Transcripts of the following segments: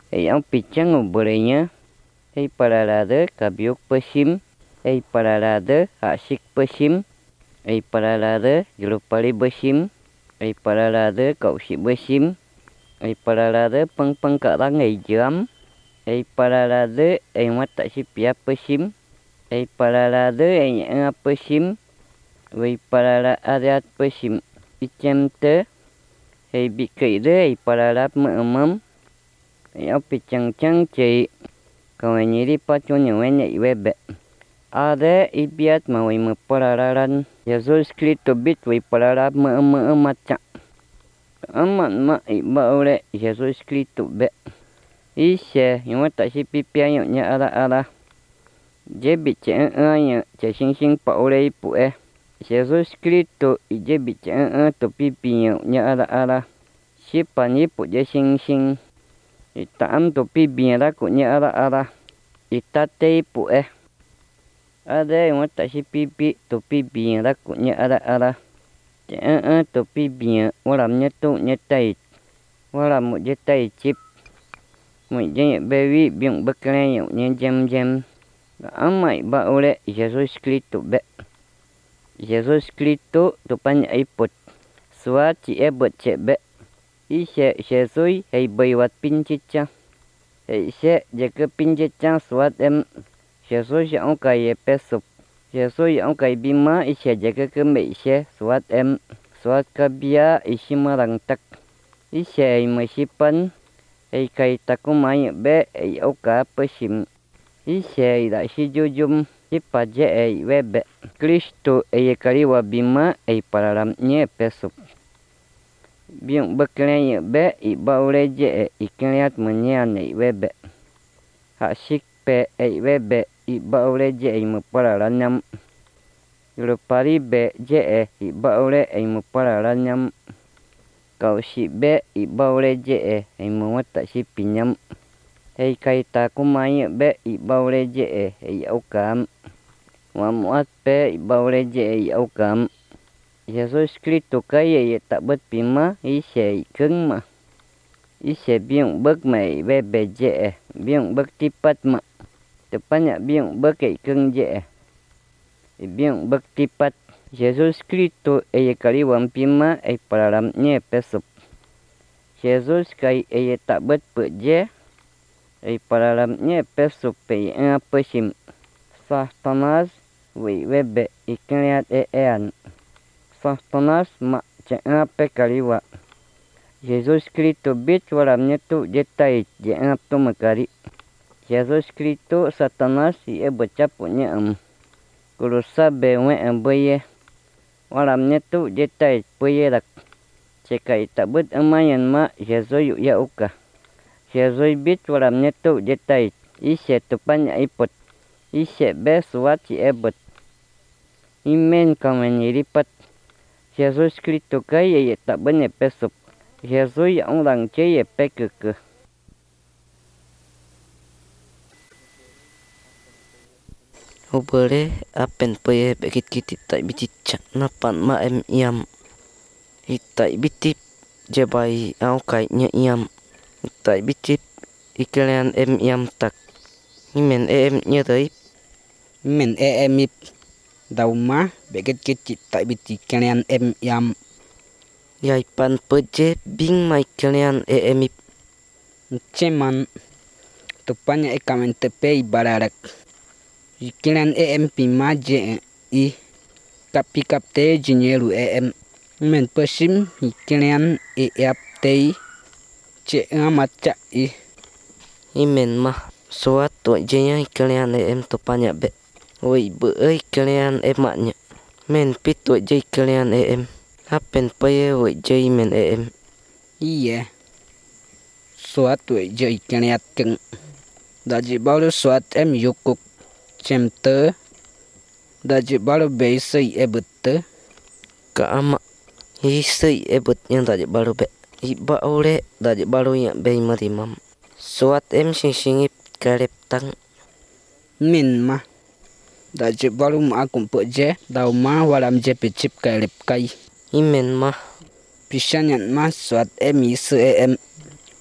Ang pichango bolehnya. Paralada kabiok pesim. Paralada asik pesim. Paralada jelupali besim. Paralada kausik besim. Paralada peng karang jam. Paralada mata sipia pesim. Paralada pesim. Paralada pesim. Icem te. Bikai de paralap memam. Pichang chang cai. Kawanyiri pacunya wenya iwebe. Ada ibiat mawai paralaran. Jesus Kristo bit paralap macam. Amat ma iba oleh Jesus Kristo be. Isya yang tak si pipia yang ala. Jebit anya sing pa oleh ipu Jesus Kristo jebit to pipi yang ala. Siapa ni pu je sing. Itam to pipi yang aku ala. Itate ipu Ada yang tak si pipi to pipi yang aku ala. To pipi walamnya tu nyetai. Walam mu jetai chip. Mu je bewi biung beklen yang jam. Amai ba oleh Jesus Kristo be. Jesus Kristo tu panjang iput. Suat ci ebot cek be. Isya sui baiwat pincicang. Isya jaga pincicang suat Jesus yang kaya pesup. Jesus yang kaya bima isya jaga kembe isya suat suat kabia isi marang tak. Isya masipan kaya takumay be oka pesim. Isya ida si jujum ipaje webe. Kristo kaliwa bima paralamnya pesup. Biung beklen be iba uleje ikliat menyan webe. Hasik pe webe iba uleje meparalanam. Lupari be je iba ule meparalanam. Kau si be iba uleje memata si pinyam. Kaita kumay be iba uleje okam. Wamuat pe iba uleje okam. Jesus Kristo kaya tak berpima isya ikeng ma. Isya biung bermai bebe je biung bertipat ma. Tepanyak biung berkeng je biung bertipat. Jesus Kristo kaliwam pima paralamnya pesup. Jesus kaya tak berpe je paralamnya pesup pesim. Sahtanas webe ikliat ean. Sahtanas mak jangan kaliwa. Jesus Kristo bit walamnya tu jetai jangan tu makari. Jesus Kristo Satanas bercapunya Kalau sabe beye walamnya tu jetai peyerak. Cekai tak bet amayan mak Jesus yuk ya uka. Jesus bit walamnya tu jetai. Isya tu panyak ipot. Isya besuat si ebet. Imen kamen lipat. Jesus Kristo kaya tak banyak pesup. Jesus yang orang caya pekeke. Boleh apen peye bekit kiti tak biticak napan ma iam. Itai bitip jebai au kaitnya iam. Itai bitip ikalian iam tak. Imen nya tadi. Men ip. Dauma bekit kiti tak biti kalian iam. Yai pan peje bing mai kalian ip. Ceman tupanya kamen tepe bararak. Kalian pima je kapi kapte jinyeru men pesim kalian ap te ce ngamaca Imen mah suatu jenya kalian tupanya be. Oi be kalian maknya. Men pitu je kalian Apen peye oi je men Iya. Suatu je kalian keng. Daji baru suat yukuk cemte. Daji baru beise ebete. Ka ama hisei ebet yang daji baru be. Iba ole daji baru yang be marimam. Suat sing karep tang. Min mah. Daji baru ma kumpuk je. Dau ma walam je pecip karep kai. Imen mah. Pisanyan mah suat ise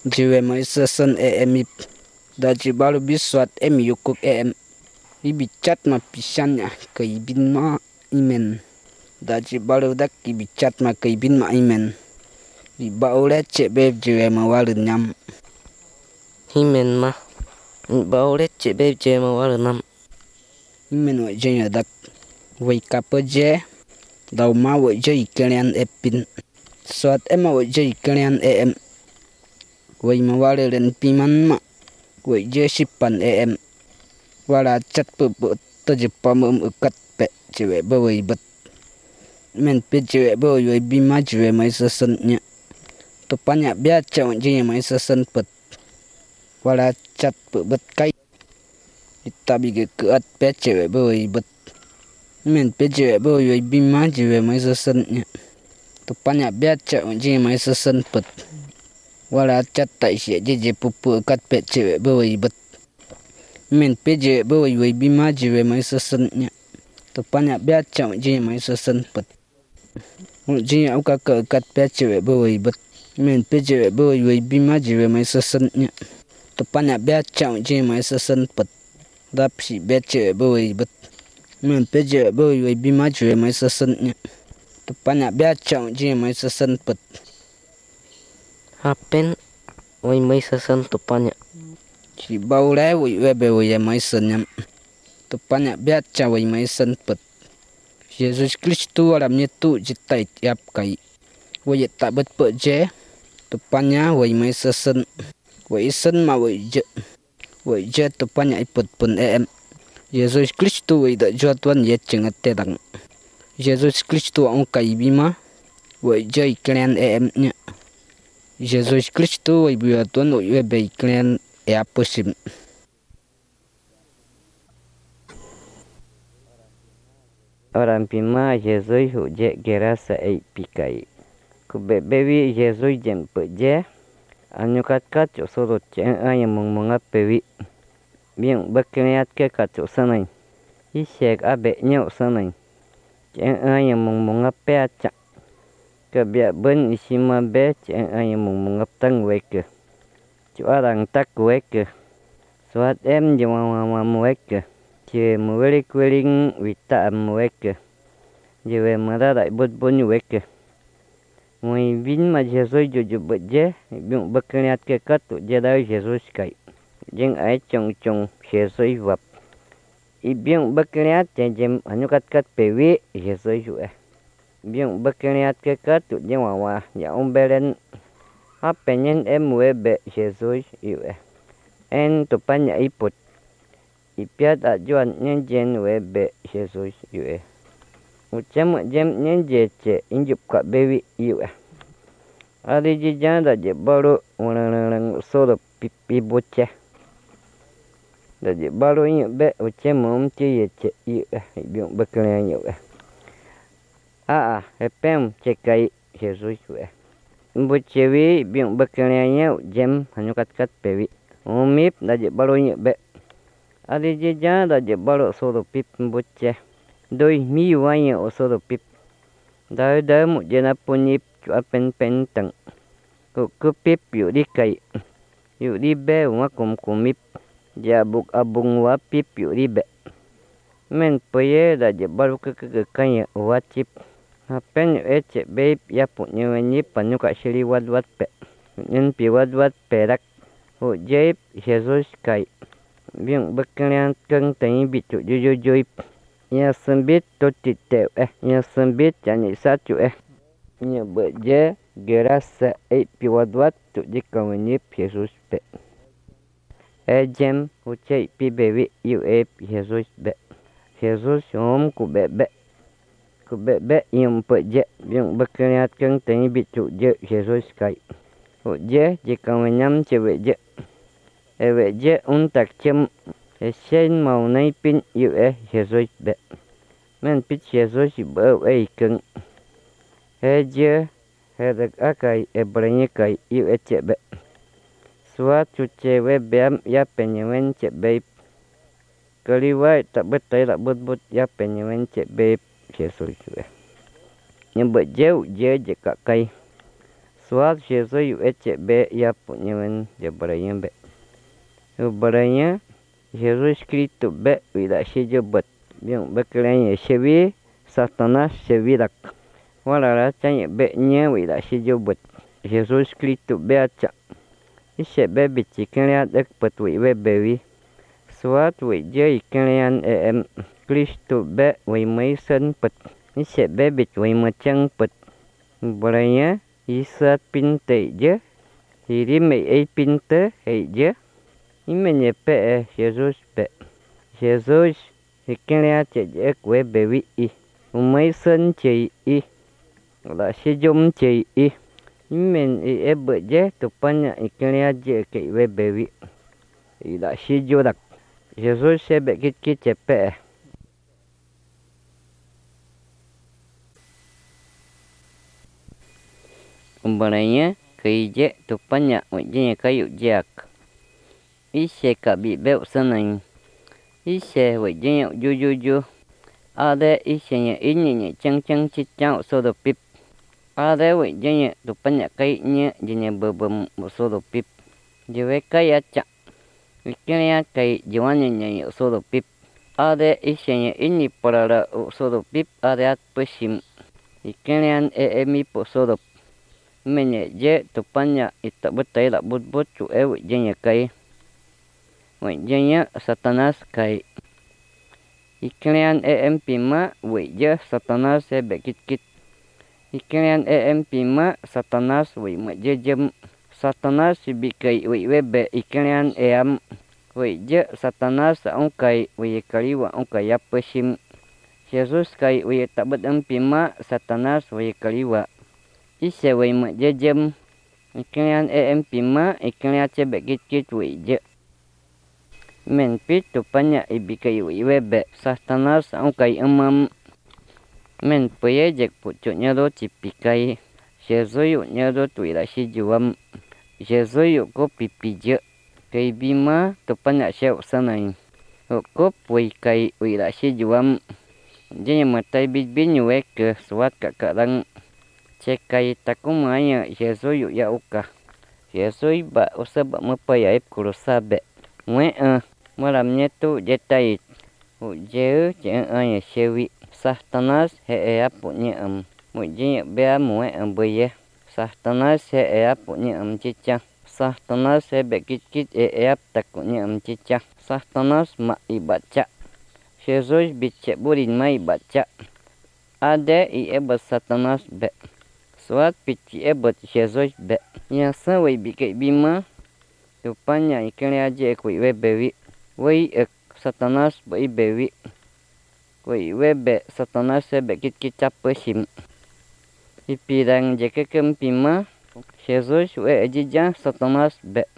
jiwe mai sesen ip da ji balu biswat yukuk ibicat ma pisanya ke ibin ma imen da ji balu dak ibicat ma ke ibin ma imen di baule cebe jiwe ma walun nyam Himen ma baule cebe jiwe ma walun nam imen wa jenya dak wai kapaje dau ma wa je ikelian epin swat ema wa je ikelian wai ma waleren piman ma wai je sipan wala chat pu to je pamum ukat pe jiwe ba wai bet men pe jiwe ba wai bima jiwe mai sesennya to panya bia chau jiwe mai sesen pet wala chat pu bet kai itabi ge keat pe jiwe ba wai bet men pe jiwe ba wai bima jiwe mai sesennya to panya bia chau jiwe mai sesen pet wala chat tai sie je pupu ukat pe jiwe ba wai bet men pe jiwe ba wai bima jiwe mai sesennya to panya bia chau jiwe mai sesen pet jiwe au ka kat pe jiwe ba wai bet men pe jiwe ba wai bima jiwe mai sesennya to panya bia chau jiwe mai sesen pet dap si be jiwe ba wai bet men pe jiwe ba wai bima jiwe mai sesennya to panya bia chau jiwe mai sesen pet hapen wai mai sesen to panya chỉ bao lẽ vui về bề vui mai sơn nhâm tu panya biết cha vui mai sơn bật Jesus Christu làm như tu chỉ tay áp cái vui ta bật bật chế tu panya vui mai sơn vui sơn mà vui chế tu panya bật bật Jesus Christu vui đã cho tuan yết chừng tê đằng Jesus Christu ông cái bima vui chế klen nhá Jesus Christu vui bữa tuan vui về bề klen pusim Orang pima Jesus huje gerasa pikai. Kubebewi Jesus jem peje. Anyukat kacu surut ceng ayam mengap pewi. Biang berkeniat ke kacu sanai. Isyek abe nyau sanai. Ceng ayam mengap peacak. Kebiak ben isima be ceng ayam mengap tang weke. Orang tak weke. Suat jema weke. Jiwe muwelik-weling wita weke. Jiwe merarai bun weke. Mui bin ma Jesus juju beje. Biung berkeniat ke katu jadau Jesus kai. Jeng ai cong Jesus wap. Ibiung berkeniat jem anyukat pewi Jesus jueh. Biung berkeniat ke katu jema ya ombelen. Penyen webe Jesus iwe. En tu panya iput. Ipiat ajuan nyenjen webe Jesus iwe. Ucam jem nyenje ce injup kak bewi iwe. Ari jijan da je baru orang soro pipi bocah. Da je baru iwe ucam mumci ye ce iwe. Biung bekalian iwe. Hepem cekai Jesus iwe. Bucewi biung berkelianya jem hanyukat pewi. Umip daje baru nyebe. Adi jeja daje baru soro pip buce. Doi mi wanya o soro pip. Dai mu jena punyip cua pen teng. Ku pip yu di kai. Yu di be wakum kumip. Jabuk abung wa pip yu di be. Men peye daje baru kekanya wacip. Hapen ece babe ya punya wenyi panyuka sili wad pe. Nyen pi wad perak. Jaib Jesus kai. Biung berkelian keng tangi bicu jujujuip. Ya sembit to titew ya sembit jani satu Nya beje gerasa pi wad tu jika wenyi Jesus pe. Jem ucai pi bewi yu Jesus be. Jesus om ku bebe. Kubebe yang peje yang berkeniat keng tangi bicu je Jesus kai. Je jika menyam cewek je. Ewe je untak cem. Esen mau naipin yu Jesus be. Men pit Jesus bau keng. Je hedek akai berenya kai yu cebe. Suatu cewek beam ya penyewen cebe. Kaliwai tak betai tak but ya penyewen cebe. Jesus juga. Nyebut jauh je kak kai. Suat Jesus yu eche be ya punyawen ya baranya be. Baranya Jesus Cristo be wida shijo bet. Biang bekelanya shevi Satanas shevidak. Walara chanya be nya wida shijo bet. Jesus Cristo be acha. Ishe be bichi kalian ek petwi we bewi. Suat we je kalian Cristo be we maisen pet. Ishe be bich we macang pet. Baranya Isat pinte je. Hiri me pinte hei je. Imenye pe Jesus pe. Jesus hikenya che je kwe bewi I. Umay sen che I. La shijum che I. Imen ebe je tupanya hikenya je ke we bewi. La shijudak. Jesus sebe kit kit che pe. Umbaranya keije tupanya wajenya kayu jak. Ishe kabi beu sanang. Ishe wajenya jujuju. Ade ishe nya inyenya chang chang chichang sodo pip. Ade wajenya tupanya kainya jenya bebem sodo pip. Jewe kaya cak. Ikenya kai jiwanya nya sodo pip. Ade ishe nya ini parara sodo pip. Ade at pesim. Ikenya mi po sodo menye je tupanya ita betai la but cu jenya kai jenya Satanas kai iklian pima je Satanas bekit kit iklian pima Satanas ma je jem Satanas bikai we be iklian am je Satanas ongkai we kaliwa ongkai apesim Jesus kai we tabat pima Satanas we kaliwa Ishe we ma je jem iklian pima iklian che bekit kit we je men pit tupanya ibikai we be Satanas ongkai amam men puye jek pucuknya do cipikai jesuyu nya do tuila shijuam jesuyu ko pipije kai bima tupanya sheu sanai ko pui kai uila shijuam jenya matai binyu we ke suat kakadang cekai takumanya jesuyu ya uka jesuy ba usaba mapaya kurusabe malamnya tu jetai je anya shewi Satanas punya mujnya bea mue ambuye Satanas punya cica Satanas bekit kit takunya cica Satanas ma ibaca Jesus bice burin mai baca ada Satanas be suat pici ebot Jesus be yang sawai bikai bima tupanya ikene aje kui we bewi we Satanas bai bewi kui we be Satanas bekit kicap pesim ipirang je kempima Jesus we ajija Satanas be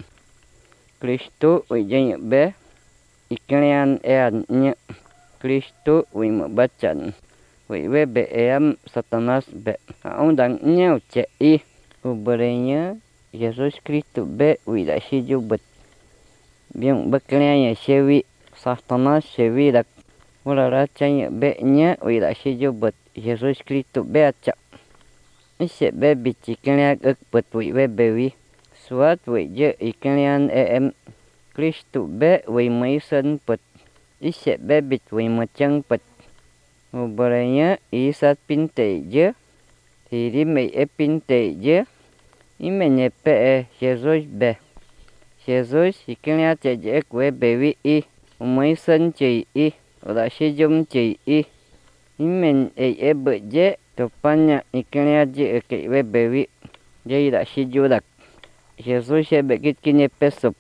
Kristo we jenya be ikene nya Kristo we mabacan we be Satanas be undang nyau cei uberenya Jesus Kristo be wida shijubat biang bekelnya shewi Satanas shewi dak wala racanya be nya wida shijubat Jesus Kristo be aca ishe be bici kelnya ekpet we bewi suat we je ikelyan Kristo be we maisen pet ishe be bit we macang pet uberenya isat pinte je hiri me pinte je imenye pe Jesus be Jesus ikenya ceje kue bewi umaisen cei ora shijum cei imen beje topanya ikenya je ke we bewi je ida shijudak Jesus bekit kinye pesup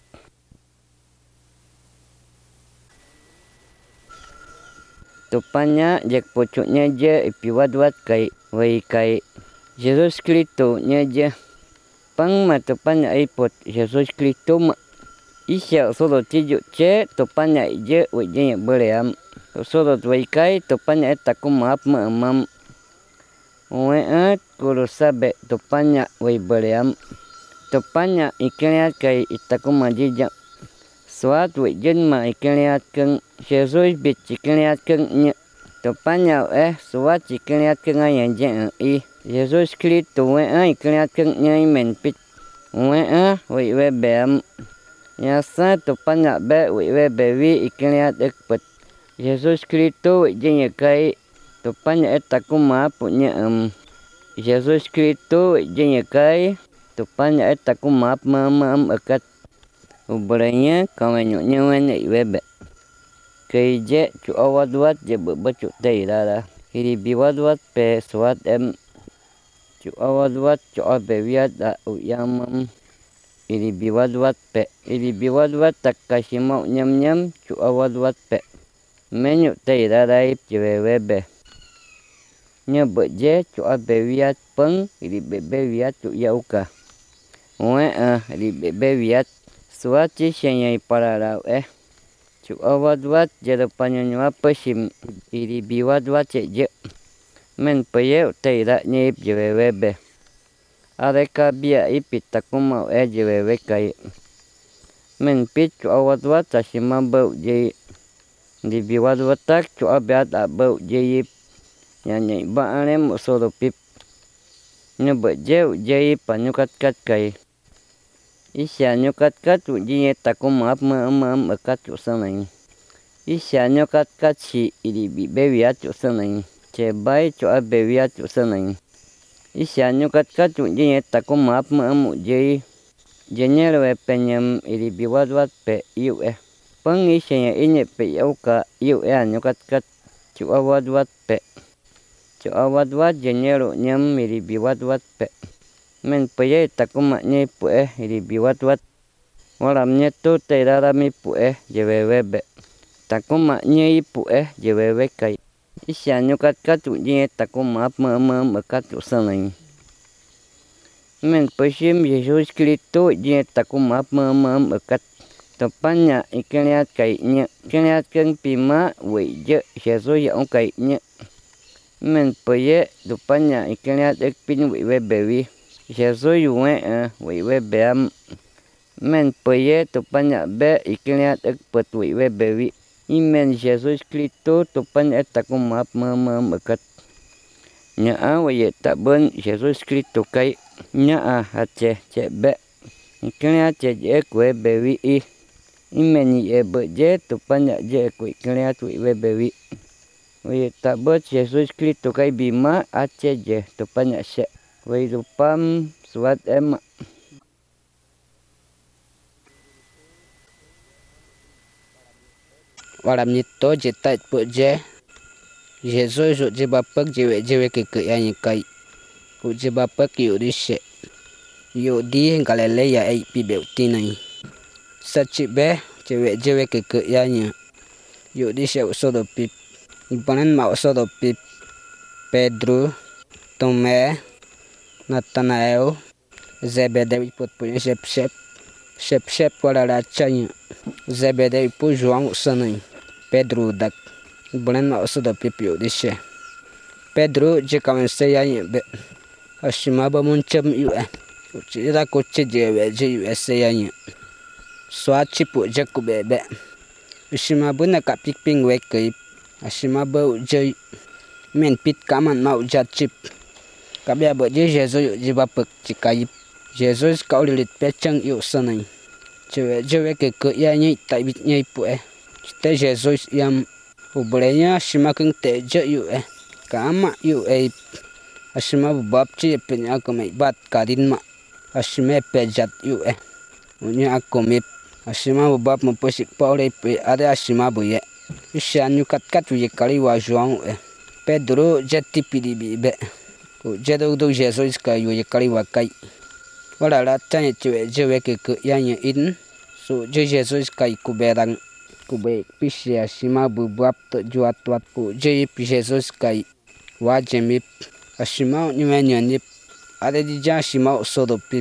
tupanya jek pucuknya je ipiwat-wat kai wei kai Jesus Kristo nya je pang matupanya ipot Jesus Kristo ma isya solo tiju ce tupanya je wejnya beream solo wei kai tupanya takum maaf mamam we kurusabe tupanya wei beream tupanya ikenya kai itakum majija suat we jenma ikenya keng Jesus bit ikenya keng nya Topanya suat cikliat kenga yang i Jesus Kristo ikliat kengnya menpit we beam ya sa topanya be we bewi ikliat ekpet Jesus Kristo jenya kai topanya etakuma punya Jesus Kristo jenya kai topanya etakuma mam ekat ubranya kawanyonya wene webe cây dễ chú awat wat je bơ chú tây ra hiri biwat wat pe swat chú awat wat chú abe wiat da uyamam hiri biwat wat takashima nyam chú awat wat pe menyu tây ra ip je webe nya bơ je chú abe wiat peng hiri bebe wiat chú yauka hiri bebe wiat swat chi shenyai pararau chú awat wat jada panyonywa pesim iri biwat wat je men peye tei ra nyip je webe areka bia ipit takuma je webe kai men pit chú awat wat tasima bau je di biwat watak chú abat abau je yip nyanyai ba alem soro pip nyebe je panyukat kat kai isya nyukat kat ujiye takuma mam ekat usanai isya nyukat kat si iri bewiat usanai cebai coa bewiat usanai isya nyukat kat ujiye takuma mam ujiye jenyewe penyam iri biwat wat pe yu peng isya inye pe yauka yu nyukat kat coa wat pe coa wat jenyero nyam iri biwat wat pe men peye takuma nye pue iri biwat wat walam nye tu te rarami pue jewebe takuma nye pue jewebe kai isya nyukat kat ujiye takuma mam ekat usanai men pesim Jesus Kristo ujiye takuma mam ekat topanya ikliat kai nye ikliat keng pima weje Jesus yang kai nye men peye topanya ikliat ekpin webewi Jesus we beam men peye topanya be ikliat ekpet we bewi imen Jesus Kristo topanya takuma mam ekat nya we tak ben Jesus Kristo kai nya hace be ikliat je kue bewi imen ye be je topanya je kue ikliat we bewi we tak ben Jesus Kristo kai bima ace je topanya se Wei rupam suat walam nyito jeta pu je Jesus je bapak jewe ke yang kai pu je bapak yu rishe yu di galele ya ai pi beuti nai sachi be jewe ke yang yu di se usodo pip ibanan ma usodo pip Pedro Tome Nathanael Zebedeu put punya shep wala racanya Zebedeu pu João sanai Pedro dak bulan ma usuda pipio dishe Pedro je kamen saya be ashima ba muncam yu uci ra ko che je yu saya swachi pu je ku bebe ashima buna ka pikping we kai ashima ba je men pit kaman ma ujat chip kabia bo je Jesus je bapak cikai Jesus kau lilit pecang yu sanai jewe ke ya nyai tai bit nyai pu te Jesus yang ubrenya shima keng te je yu kama yu ashima bab chi penya ko mai bat kadin ma ashime pejat yu unya akomip ashima bab mo posik paure pe ada ashima boye isha nyu kat ye kali wa João Pedro jati pidi be jadau do Jesus ka yu ye kali wa kai wala la tanya jewe ke yang in so Jesus kai kuberang kube pisya shima bubap to juat wat ku Jesus kai wa jemip ashima nyanya nip ada di ja shima sodo pip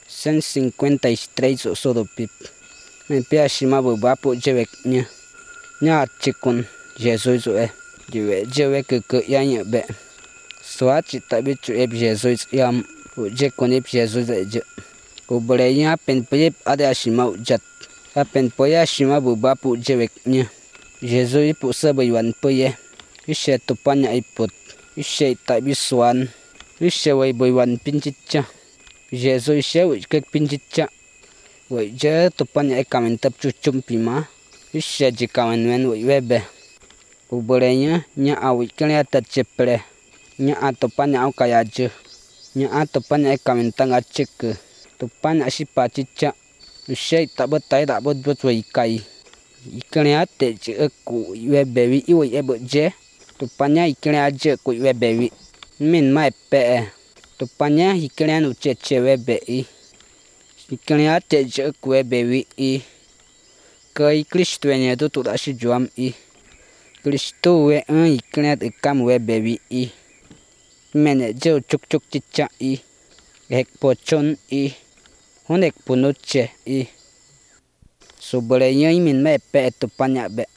153 sodo pip men pia shima bubap jewe nya chikun Jesus jewe ke yang be swat cita bicu Jesus yang je konip Jesus je ko bolehnya pen pep ada ashima ujat apen poya ashima bu bapu jeweknya Jesus pu sabaywan poye Ishe tu panya iput. Ishe tại bisuan. Ishe way boy wan pinchicha. Jesu ishe wich kek pinchicha. Way je tu panya ekamen tap chuchum pima. Ishe jikamen wen way webe. Uberenya nya awik kaya tachepre. Nya atopanya au kayaje. Nya atopanya ekamen tanga cheke. Tupanya shipa chicha. Ishe tabatai dabot bot way kai. Ikanya te je ku webe wi ebo je. Tupanya ikanya je ku webe wi. Min mai pe. Tupanya ikanya nu cheche webe i. Ikanya te je ku webe wi i. Kai Kristo nya tu tu da shi juam i. Kristo we ikanya te kam webe wi i. Mene je chuk chuk chicha i. Hek pochon i. Honek punuche i. Sobrenya min mai pe tupanya be.